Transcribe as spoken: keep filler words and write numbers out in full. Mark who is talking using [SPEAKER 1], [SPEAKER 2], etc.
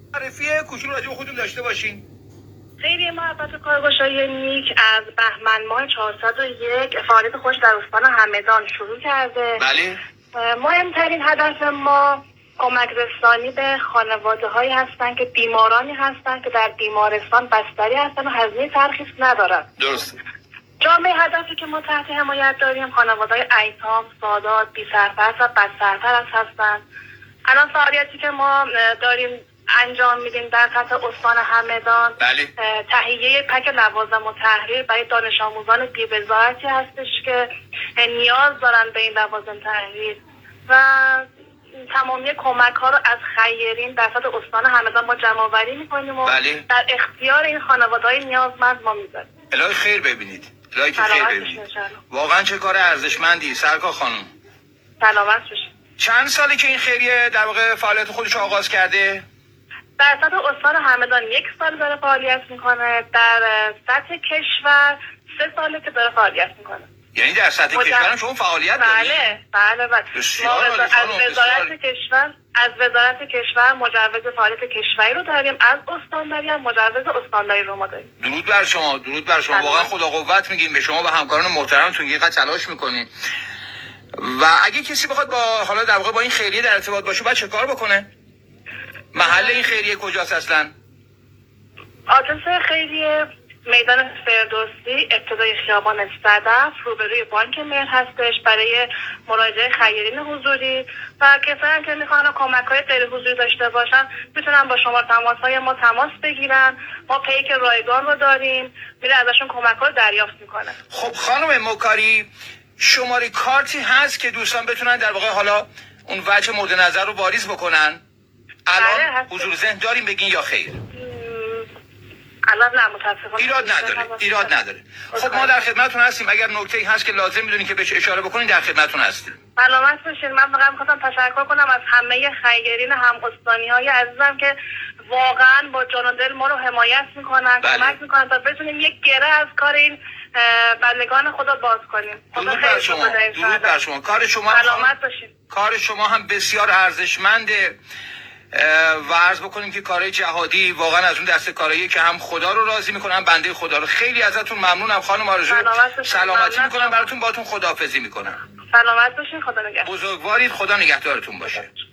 [SPEAKER 1] معرفی کوچولو راجع به خودتون داشته باشین.
[SPEAKER 2] خیریه محبت کارگشایی نیک از بهمن ماه چهارصد و یک فعالیت خوش در استان همدان شروع کرده.
[SPEAKER 1] بله.
[SPEAKER 2] مهمترین هدف ما کمک رسانی به خانواده هایی هستن که بیمارانی هستن که در بیمارستان بستری هستن و هزینه ترخیص ندارن.
[SPEAKER 1] درست.
[SPEAKER 2] جامعه هدفی که ما تحت حمایت داریم خانواده های ایتام، سادات، بی سرپرست و بدسرپرست هستن. الان فعالیتی که ما داریم انجام میدیم در سطح استان همدان
[SPEAKER 1] بله.
[SPEAKER 2] تهیه پک لوازم و تحریر برای دانش آموزان بی وزارتی هستش که نیاز دارن به این لوازم تحریر و تمامی کمک ها رو از خیرین در سطح استان همدان ما جمع آوری میکنیم و
[SPEAKER 1] بله.
[SPEAKER 2] در اختیار این خانواده‌های نیازمند ما میذاریم.
[SPEAKER 1] الهی خیر ببینید. الهی که خیر ببینید. واقعا چه کار ارزشمندی سرکار خانم.
[SPEAKER 2] سلامت باشید.
[SPEAKER 1] چند ساله که این خیریه در واقع فعالیت خودش آغاز کرده؟
[SPEAKER 2] در سطح استان همدان یک سال داره فعالیت میکنه. در سطح کشور سه ساله که داره فعالیت میکنه.
[SPEAKER 1] یعنی در سطح
[SPEAKER 2] مجرد...
[SPEAKER 1] کشور شما فعالیت دارید؟
[SPEAKER 2] بله بله بله. ما از وزارت کشور از وزارت کشور مجوز فعالیت کشوری رو داریم، از استانداری هم مجوز استانداری رو ما داریم.
[SPEAKER 1] درود بر شما، درود بر شما. واقعا خدا قوت میگیم به شما و همکاران محترمتون که اینقدر تلاش میکنین. و اگه کسی بخواد با حالا در واقع با این خیریه در ارتباط باشه باید چه کار بکنه؟ محل این خیریه کجاست اصلا؟
[SPEAKER 2] آدرس خیریه میدان فردوسی ابتدای خیابان صدف روبروی بانک مهر هستش. برای مراجعه خیرین حضوری و کسانی که میخوان کمک های غیر حضوری داشته باشن میتونن با شما تماس های ما تماس بگیرن. ما پیک رایگان رو داریم، میره ازشون کمک ها رو دریافت میکنه.
[SPEAKER 1] خب خانم مکاری، شماره کارتی هست که دوستان بتونن در واقع حالا اون وجه مورد نظر رو واریز بکنن؟ الان حضور ذهن داریم بگین یا خیر؟
[SPEAKER 2] الان نه متاسفانه
[SPEAKER 1] ایراد نداره ایراد نداره خب ما در خدمتتون هستیم. اگر نکته‌ای هست که لازم میدونین که بهش اشاره بکنین در خدمتتون هستیم.
[SPEAKER 2] سلامت باشین. من فقط می‌خواستم تشکر کنم از همه خیرین هم استانی‌های عزیزم که واقعا با جان و دل ما رو حمایت میکنن.
[SPEAKER 1] بله.
[SPEAKER 2] کمک میکنن تا بتونیم یک گره از کار این بندگان خدا باز کنیم.
[SPEAKER 1] درود بر شما. درود بر شما. کار شما
[SPEAKER 2] سلامت باشین.
[SPEAKER 1] کار شما هم بسیار ارزشمنده و عرض بکنیم که کارهای جهادی واقعا از اون دسته کارهاییه که هم خدا رو راضی میکنن هم بنده خدا رو. خیلی ازتون ممنونم خانم آرزو.
[SPEAKER 2] سلامت
[SPEAKER 1] سلامتی میکنم براتون، باهاتون خداحافظی میکنم.
[SPEAKER 2] سلامت باشین. خدا نگهدار.
[SPEAKER 1] بزرگوارید. خدا نگهدارتون باشه.